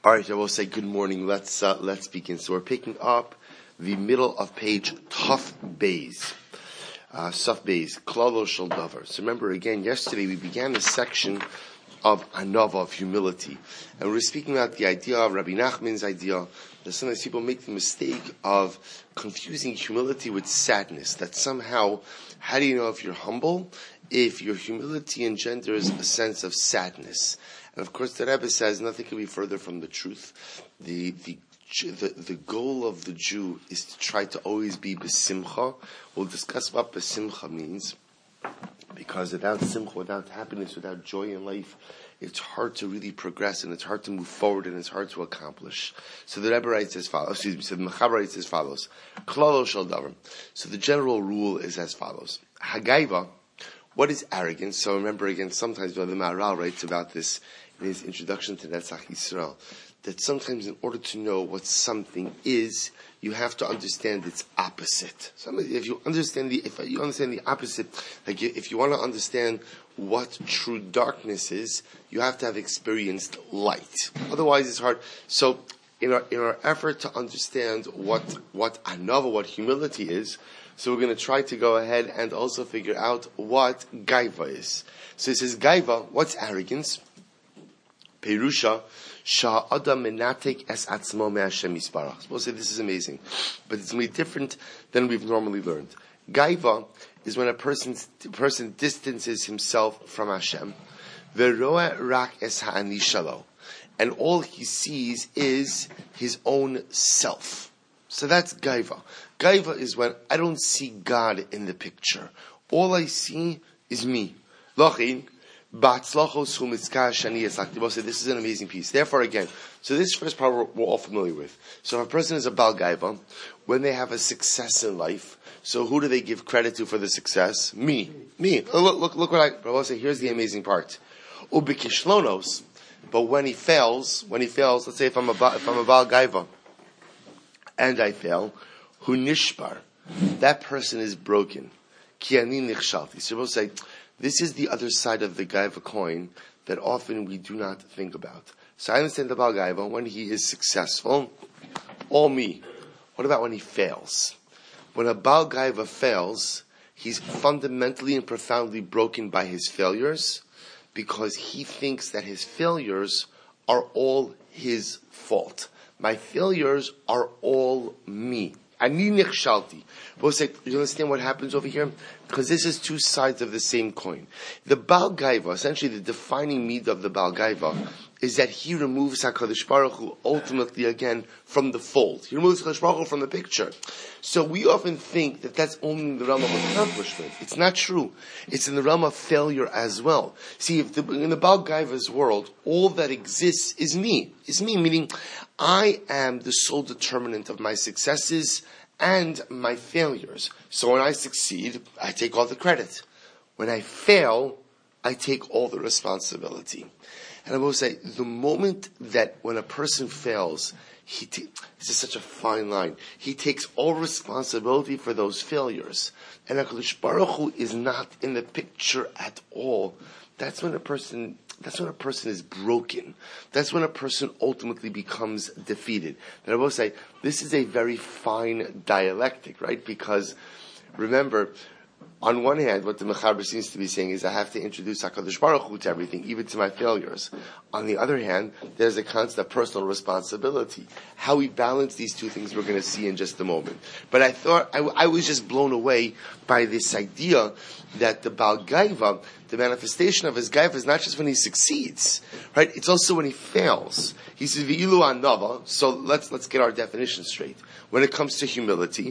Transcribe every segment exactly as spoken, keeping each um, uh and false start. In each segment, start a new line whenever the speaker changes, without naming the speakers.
All right, I will say good morning. Let's uh, let's begin. So we're picking up the middle of page Tuf Beis, uh, Suf Beis, Klalo Shel Davar. So remember again, yesterday we began the section of Anava, of humility, and we were speaking about the idea of Rabbi Nachman's idea that sometimes people make the mistake of confusing humility with sadness. That somehow, how do you know if you're humble? If your humility engenders a sense of sadness. And of course, the Rebbe says nothing can be further from the truth. The, the, the, the goal of the Jew is to try to always be besimcha. We'll discuss what besimcha means. Because without simcha, without happiness, without joy in life, it's hard to really progress and it's hard to move forward and it's hard to accomplish. So the Rebbe writes as follows, excuse me, so the Mechaber writes as follows. Klalo shel davar. So the general rule is as follows. Hagaiva, what is arrogance? So remember again, sometimes the Maharal writes about this in his introduction to Netzach Yisrael, that sometimes in order to know what something is, you have to understand its opposite. So if you understand the, if you understand the opposite, like if you want to understand what true darkness is, you have to have experienced light. Otherwise, it's hard. So, in our in our effort to understand what what anava, what humility is, so we're going to try to go ahead and also figure out what gaiva is. So it says gaiva. What's arrogance? Perusha, Sha Adam Menatek Es Atzmo Me'Hashem Yisparach. We'll say this is amazing, but it's going to be different than we've normally learned. Gaiva is when a person's, person distances himself from Hashem. Veroa Rak Es Ha'ani Shalo, and all he sees is his own self. So that's Gaiva. Gaiva is when I don't see God in the picture. All I see is me. Lochin. This is an amazing piece. Therefore, again, so this first part we're, we're all familiar with. So if a person is a Baal Gaiva, when they have a success in life, so who do they give credit to for the success? Me. Me. Oh, look, look, look what I, I will say, here's the amazing part. Ubikishlonos, but when he fails, when he fails, let's say if I'm a, if I'm a Baal Gaiva, and I fail, hu nishbar, that person is broken. Ki ani nichshalti. So we'll say, this is the other side of the Gaiva coin that often we do not think about. So I understand the Baal Gaiva, when he is successful, all me. What about when he fails? When a Baal Gaiva fails, he's fundamentally and profoundly broken by his failures because he thinks that his failures are all his fault. My failures are all me. Ani nichshalti. We'll say, you understand what happens over here? Because this is two sides of the same coin. The Baal Gaiva, essentially the defining midah of the Baal Gaiva, is that he removes HaKadosh Baruch Hu ultimately again from the fold. He removes HaKadosh Baruch Hu from the picture. So we often think that that's only in the realm of accomplishment. It's not true. It's in the realm of failure as well. See, if the, in the Baal Gaiva's world, all that exists is me. Is me, meaning I am the sole determinant of my successes and my failures. So when I succeed, I take all the credit. When I fail, I take all the responsibility. And I will say, the moment that when a person fails, he t- this is such a fine line. He takes all responsibility for those failures. And HaKadosh Baruch Hu is not in the picture at all. That's when a person That's when a person is broken. That's when a person ultimately becomes defeated. And I will say, this is a very fine dialectic, right? Because, remember, on one hand, what the Mechaber seems to be saying is I have to introduce HaKadosh Baruch Hu to everything, even to my failures. On the other hand, there's a concept of personal responsibility. How we balance these two things we're going to see in just a moment. But I thought, I, I was just blown away by this idea that the Baal Gaiva, the manifestation of his Gaiva is not just when he succeeds, right? It's also when he fails. He says, V'ilu anava, so let's, let's get our definition straight. When it comes to humility,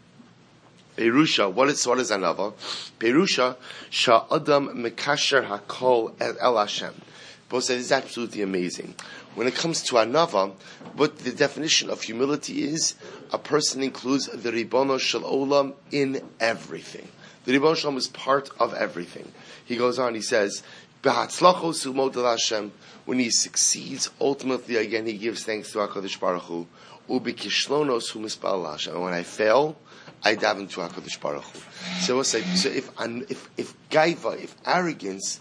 Perusha, what is what is anava? Perusha, sha adam mekasher hakol el Hashem. Both say this is absolutely amazing. When it comes to anava, what the definition of humility is, a person includes the Ribono Shel Olam in everything. The Ribono Shel Olam is part of everything. He goes on, he says, B'hatzlachos u'model Hashem. When he succeeds, ultimately again he gives thanks to HaKadosh Baruch Hu. U'b'kishlonos hu mispal Hashem. And when I fail, I daven to HaKadosh Baruch Hu. So we'll say, so if if if gaiva, if arrogance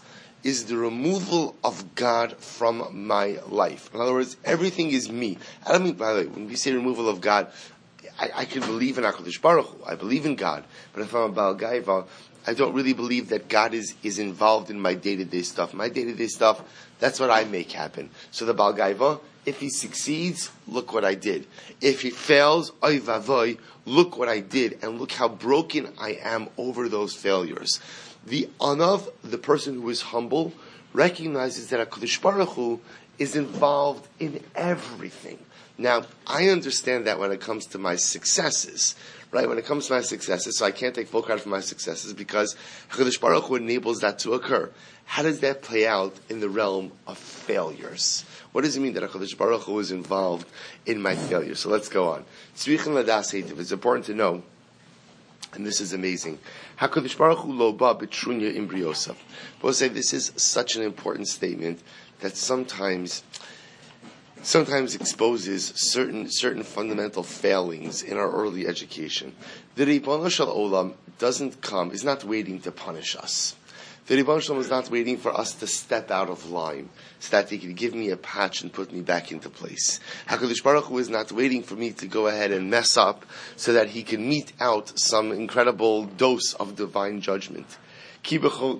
is the removal of God from my life. In other words, everything is me. I don't mean, by the way, when we say removal of God, I, I can believe in HaKadosh Baruch Hu. I believe in God. But if I'm a Baal Gaiva, I don't really believe that God is, is involved in my day-to-day stuff. My day-to-day stuff, that's what I make happen. So the Baal Gaiva, if he succeeds, look what I did. If he fails, oy vavoy, look what I did, and look how broken I am over those failures. The Anav, the person who is humble, recognizes that HaKadosh Baruch Hu is involved in everything. Now, I understand that when it comes to my successes, right? When it comes to my successes, so I can't take full credit for my successes because HaKadosh Baruch Hu enables that to occur. How does that play out in the realm of failures? What does it mean that HaKadosh Baruch Hu is involved in my failures? So let's go on. It's important to know, and this is amazing. HaKadosh Baruch Hu lo ba b'trunya imbriosa. We'll say this is such an important statement that sometimes sometimes exposes certain certain fundamental failings in our early education. The Ribono Shel Olam doesn't come, is not waiting to punish us. The Ribono Shel Olam is not waiting for us to step out of line so that he can give me a patch and put me back into place. HaKadosh Baruch Hu is not waiting for me to go ahead and mess up so that he can mete out some incredible dose of divine judgment. Ki b'chol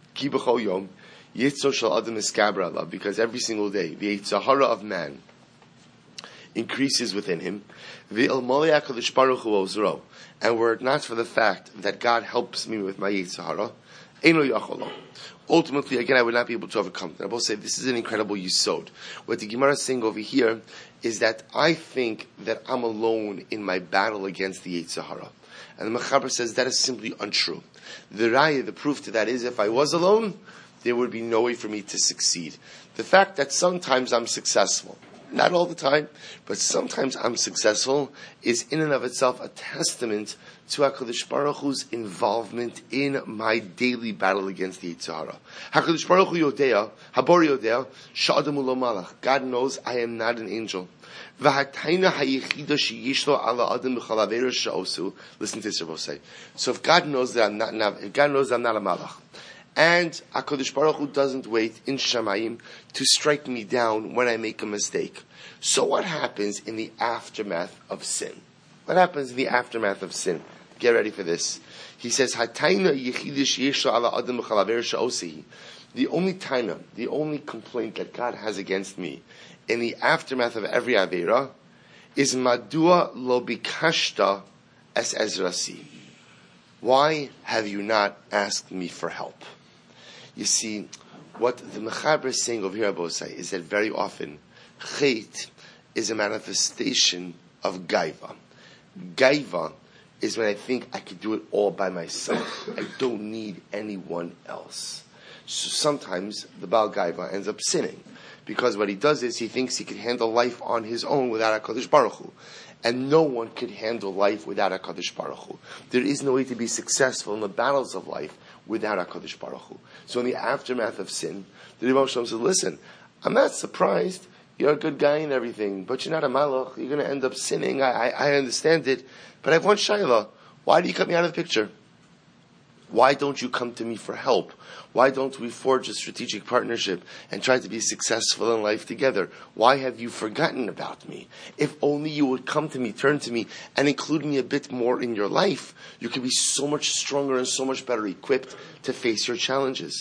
yom Yitzor shel adam iskabra alav, because every single day the Yetzer Hara of man increases within him. V'ilmolei HaKadosh Baruch Hu ozro, and were it not for the fact that God helps me with my Yetzer Hara, eino yachol. Ultimately, again, I would not be able to overcome it. I will say this is an incredible yisod. What the Gemara is saying over here is that I think that I'm alone in my battle against the Yetzer Hara. And the Mechaber says that is simply untrue. The raya, the proof to that is if I was alone, there would be no way for me to succeed. The fact that sometimes I'm successful, not all the time, but sometimes I'm successful, is in and of itself a testament to HaKadosh Baruch Hu's involvement in my daily battle against the Yetzer Hara. HaKadosh Baruch Hu Yodea, Habor Yodea, Sha'adam Ulo Malach. God knows I am not an angel. Listen to this, Rabbi say. So if God knows that I'm not, if God knows I'm not a malach, and HaKadosh Baruch Hu doesn't wait in Shamayim to strike me down when I make a mistake. So what happens in the aftermath of sin? What happens in the aftermath of sin? Get ready for this. He says, The only taina, the only complaint that God has against me in the aftermath of every Aveira is Madua lo bikashta es ezrasi. Why have you not asked me for help? You see, what the Mechaber is saying over here, Abosai, is that very often, Chet is a manifestation of Gaiva. Gaiva is when I think I can do it all by myself. I don't need anyone else. So sometimes the Baal Gaiva ends up sinning, because what he does is he thinks he can handle life on his own without HaKadosh Baruch Hu. And no one could handle life without HaKadosh Baruch Hu. There is no way to be successful in the battles of life without HaKadosh Baruch Hu. So in the aftermath of sin, the Rebbe Shalom said, listen, I'm not surprised. You're a good guy and everything, but you're not a malach. You're going to end up sinning. I, I, I understand it. But I have one shayla. Why do you cut me out of the picture? Why don't you come to me for help? Why don't we forge a strategic partnership and try to be successful in life together? Why have you forgotten about me? If only you would come to me, turn to me, and include me a bit more in your life, you could be so much stronger and so much better equipped to face your challenges.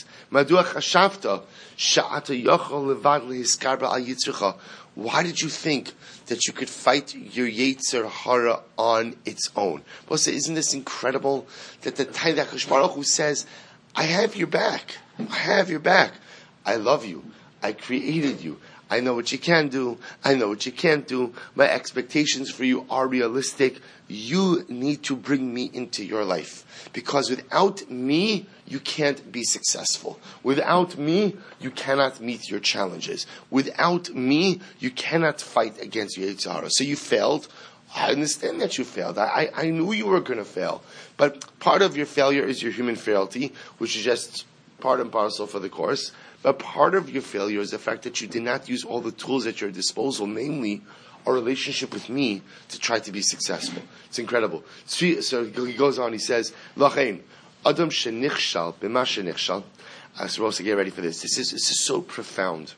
Why did you think that you could fight your Yetzer Hara on its own? Well, so isn't this incredible that the HaKadosh Baruch Hu says, I have your back. I have your back. I love you. I created you. I know what you can do. I know what you can't do. My expectations for you are realistic. You need to bring me into your life. Because without me, you can't be successful. Without me, you cannot meet your challenges. Without me, you cannot fight against your Yetzer Hara. So you failed. I understand that you failed. I, I, I knew you were going to fail. But part of your failure is your human frailty, which is just part and parcel for the course. But part of your failure is the fact that you did not use all the tools at your disposal, namely a relationship with me, to try to be successful. It's incredible. So he goes on, he says, Lachein, Adam shenichshal b'ma shenichshal, I'm supposed to get ready for this. This is, this is so profound.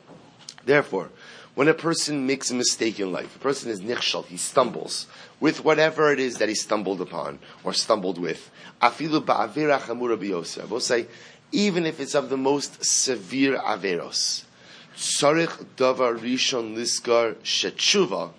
Therefore, when a person makes a mistake in life, a person is nichshal, he stumbles with whatever it is that he stumbled upon or stumbled with. Afilu ba'avera chamura biyoseh. I will say, even if it's of the most severe averos, tzarich davar rishon liskar shetshuva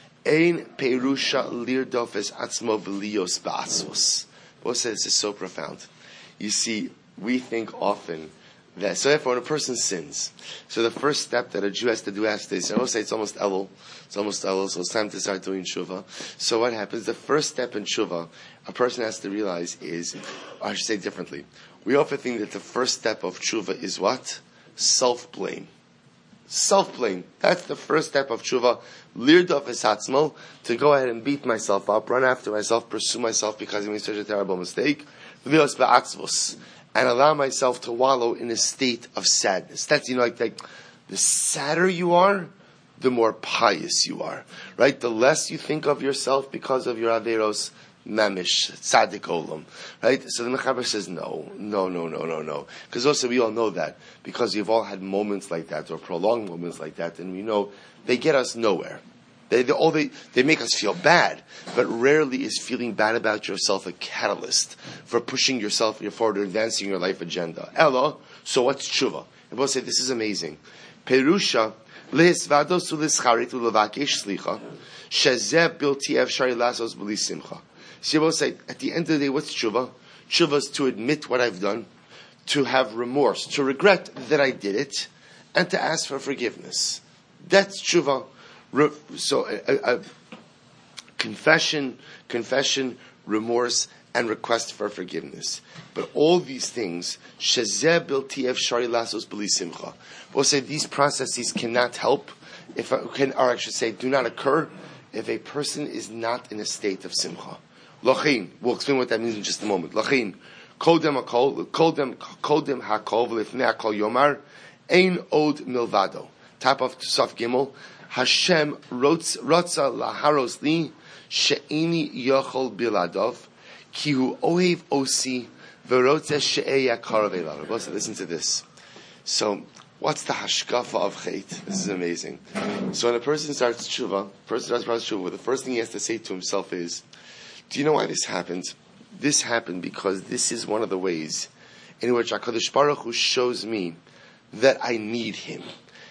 ein perusha lirdofes atzmo v'lios ba'atzvos. I will say this is so profound. You see, we think often that, so therefore when a person sins, so the first step that a Jew has to do has to say, I will say it's almost Elul, it's almost Elul, so it's time to start doing tshuva. So what happens? The first step in tshuva, a person has to realize is, or I should say differently, we often think that the first step of tshuva is what? Self-blame. Self-blame. That's the first step of tshuva. Lirdov esatzmo, to go ahead and beat myself up, run after myself, pursue myself because I made such a terrible mistake. V'lios ba'atzvos. And allow myself to wallow in a state of sadness. That's, you know, like, like the sadder you are, the more pious you are. Right? The less you think of yourself because of your averos, mamish, tzaddik olam. Right? So the Mechaber says, no, no, no, no, no, no. Because also we all know that. Because we've all had moments like that, or prolonged moments like that, and we know they get us nowhere. They, they, all they, they make us feel bad, but rarely is feeling bad about yourself a catalyst for pushing yourself forward or advancing your life agenda. Ella, so what's tshuva? And we'll say, this is amazing. Perusha, lehisvado sulischarit ulevakesh slicha, shezeh bilti efshari lasos b'li simcha. So we'll say, at the end of the day, what's tshuva? Tshuva is to admit what I've done, to have remorse, to regret that I did it, and to ask for forgiveness. That's tshuva. So, a, a confession, confession, remorse, and request for forgiveness. But all these things, shezeh bilti efshari lasos b'li simcha. We'll say these processes cannot help, if can, or I should say, do not occur if a person is not in a state of simcha. Lachin, we'll explain what that means in just a moment. Lachin, kodem hakol, kodem kodem hakol v'lifnei hakol yomar, ein od milvado. Top of Saf Gimel. Hashem rotza laharos li she'eni yochol biladov ki hu ohev osi v'rotza she'eya karav elav. Listen to this. So, what's the hashkafa of chait? This is amazing. So when a person starts tshuva, person starts tshuva, the first thing he has to say to himself is, do you know why this happened? This happened because this is one of the ways in which HaKadosh Baruch Hu shows me that I need Him.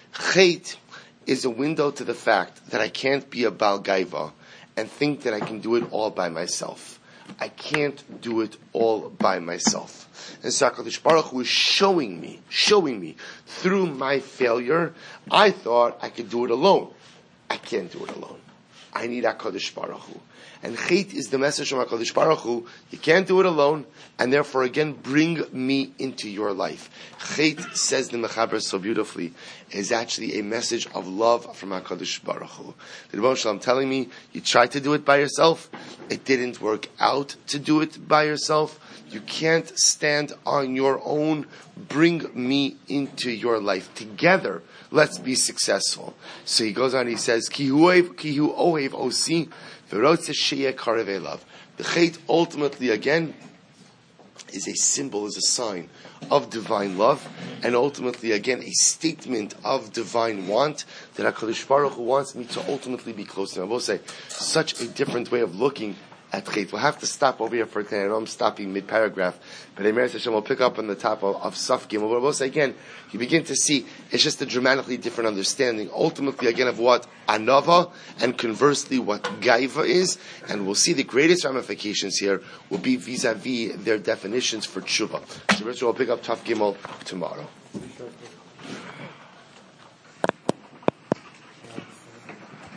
Chait is a window to the fact that I can't be a Baal Gaiva and think that I can do it all by myself. I can't do it all by myself. And so HaKadosh Baruch Hu is showing me, showing me, through my failure, I thought I could do it alone. I can't do it alone. I need HaKadosh Baruch Hu. And chait is the message from HaKadosh Baruch Hu, you can't do it alone, and therefore again, bring me into your life. Chait, says the Mechaber so beautifully, is actually a message of love from HaKadosh Baruch Hu. The Rebbe Shalom telling me, you tried to do it by yourself, it didn't work out to do it by yourself, you can't stand on your own, bring me into your life. Together, let's be successful. So he goes on, he says, Ki hu ohev osi, the chait ultimately again is a symbol, is a sign of divine love, and ultimately again a statement of divine want that HaKadosh Baruch Hu wants me to ultimately be close to him. I will say, such a different way of looking at chait. We'll have to stop over here for a second. I know I'm stopping mid-paragraph, but Emeres Hashem will pick up on the top of, of Saf Gimel. But we'll say again, you begin to see it's just a dramatically different understanding, ultimately again of what anava and conversely what gaiva is, and we'll see the greatest ramifications here will be vis-a-vis their definitions for tshuva. So we'll pick up Saf Gimel tomorrow.